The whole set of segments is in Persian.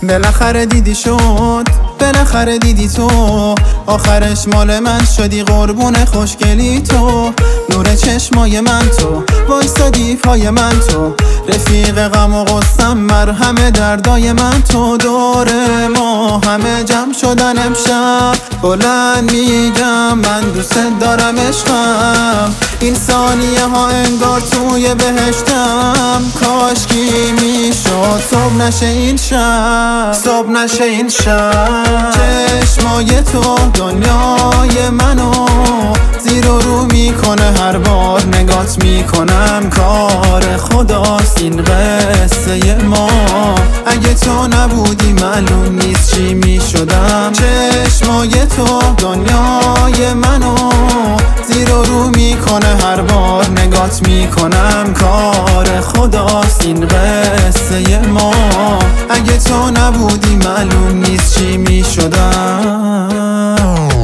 بالاخره دیدی شد، بالاخره دیدی تو، آخرش مال من شدی قربون خوشگلی تو. نور چشمای من تو، وایسادی پای من تو، رفیق غم و غصم، مرهم دردای من تو. دور ما همه جمع شدن امشب، بلند میگم من دوست دارم عشقم. این ثانیه ها انگار توی بهشتم، کاشکی میشد صبح نشه این شب، صبح نشه این شب. چشمای تو دنیای منو زیر و رو میکنه، هر بار نگات میکنم کار خداست این قصه ما. اگه تو نبودی معلوم نیست چی میشدم. چشمای تو دنیای منو زیر و رو میکنه، هر بار نگات میکنم کار خداست این قصه ما. اگه تو نبودی معلوم نیست چی میشدم.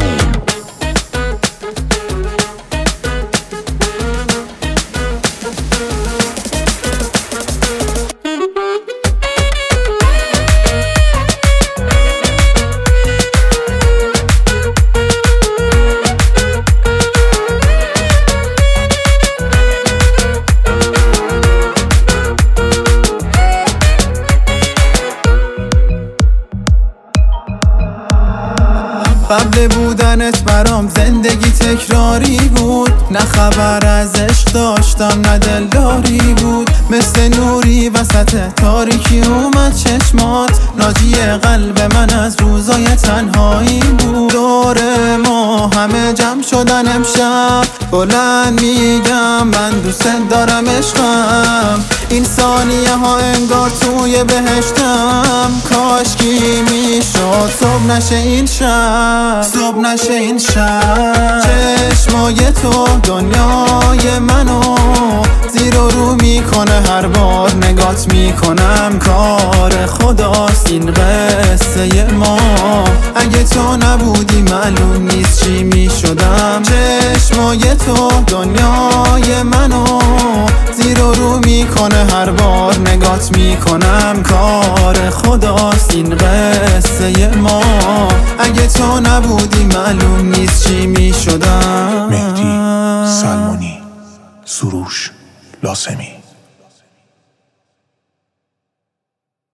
قبل بودنت برام زندگی تکراری بود، نه خبر از عشق داشتم نه دلداری بود. مثل نوری وسط تاریکی اومد چشمات، ناجی قلب من از روزای تنهایی بود. دور ما همه جمع شدن امشب، بلند میگم من دوست دارم عشقم. این ثانیه ها انگار توی بهشتم، کاشکی میشد صبح نشه این شب، صبح نشه این شب. چشمای تو دنیای منو زیر و رو میکنه، هر بار نگات میکنم کار خداست این قصه ما. اگه تو نبودی معلوم نیست چی میشدم. چشمای تو دنیای منو زیر و رو میکنه، هر بار نگات میکنم کار خداست این قصه ما. اگه تو نبودی معلوم نیست چی میشدم. مهدی سلمانی، سروش لاسمی.